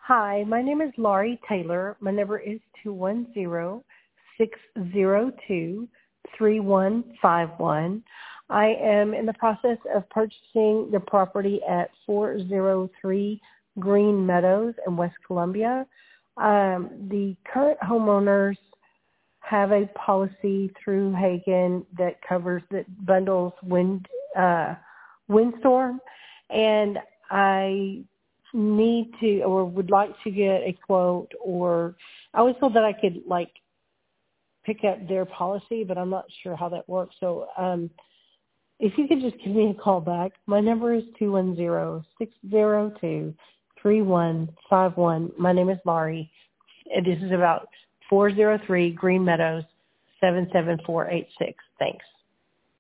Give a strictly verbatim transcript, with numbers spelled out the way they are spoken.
Hi, my name is Laurie Taylor. My number is two one zero, six zero two, three one five one. I am in the process of purchasing the property at four oh three Green Meadows in West Columbia. Um, the current homeowners have a policy through Hagen that covers, that bundles wind, uh, windstorm, and I need to or would like to get a quote, or I always thought that I could like pick up their policy, but I'm not sure how that works. So um, if you could just give me a call back, my number is two one zero, six zero two, three one five one. My name is Laurie, and this is about four oh three Green Meadows, seven seven four eight six. Thanks.